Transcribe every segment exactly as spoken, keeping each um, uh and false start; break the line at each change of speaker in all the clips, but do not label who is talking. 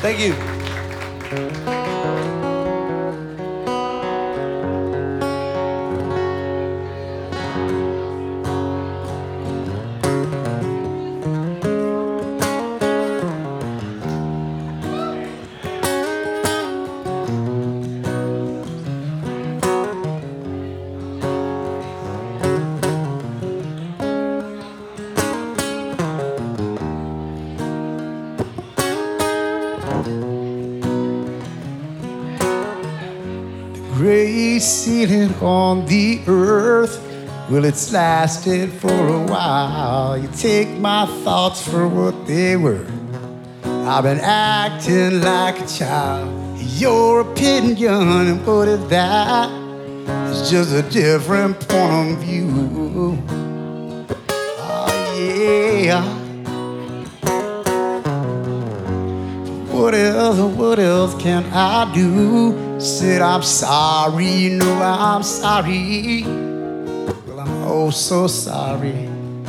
Thank you.
Gray ceiling on the earth, well, it's lasted for a while. You take my thoughts for what they were. I've been acting like a child. Your opinion, what if that is just a different point of view? Oh, yeah. What else, what else can I do? Said I'm sorry, you know I'm sorry. Well, I'm oh so sorry.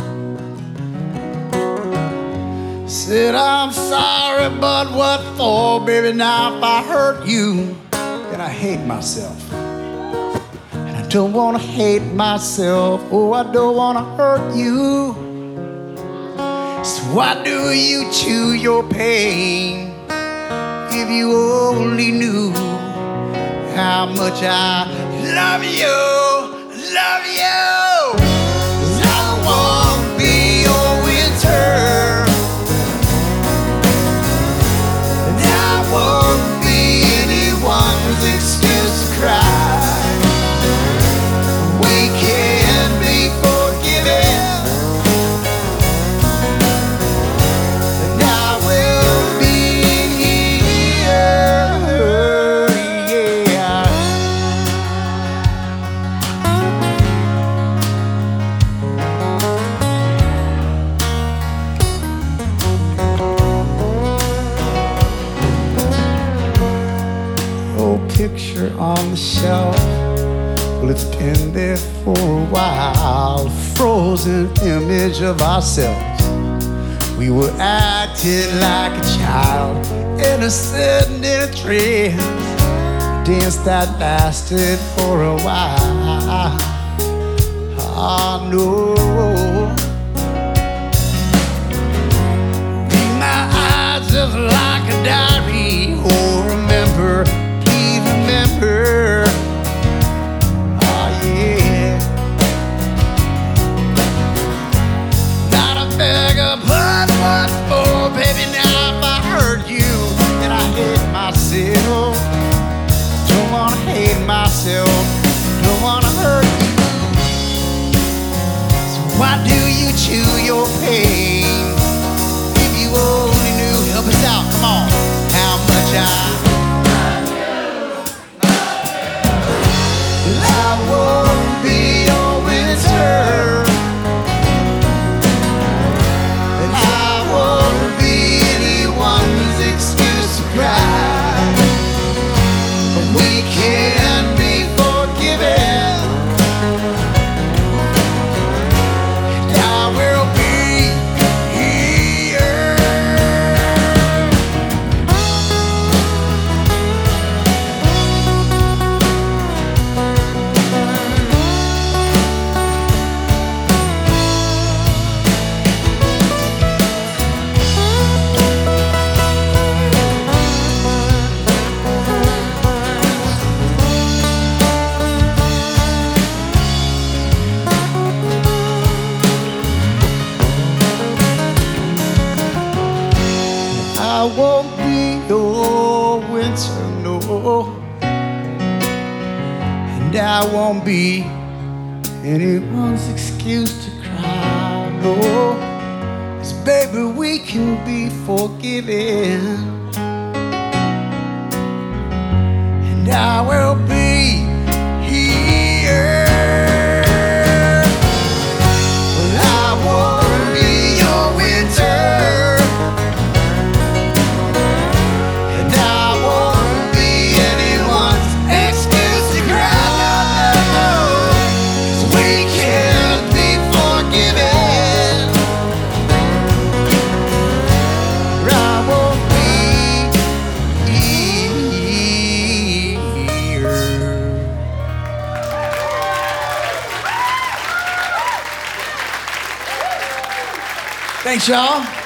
Said I'm sorry, but what for, baby? Now if I hurt you, then I hate myself. And I don't wanna hate myself. Oh, I don't wanna hurt you. So why do you chew your pain? If you only knew how much I love you, love you. 'Cause I won't be your winter, and I won't be anyone's excuse to cry. We can be forgiven, and I will be here, yeah. Old picture on the shelf, well, it's been there for a while. Frozen image of ourselves. We were acting like a child, innocent in a trance, dance that lasted for a while. I know. Read my eyes just like a diary. Oh, remember, please remember. Oh, yeah. Not a beggar, but what for, baby? Now if I hurt you, then I hate myself. Don't wanna hate myself. Don't wanna hurt you. So why do you chew your pain? If you only knew, help us out, come on. How much I I won't be your winter, and I won't be anyone's excuse to cry. But we can be forgiven, and I will be here. I won't be your winter, no, and I won't be anyone's excuse to cry, no. 'Cause baby, we can be forgiven, and I will be here. Well, I won't be your winter, and I won't be anyone's excuse to cry. 'Cause we can be forgiven, or I won't be Thanks, y'all.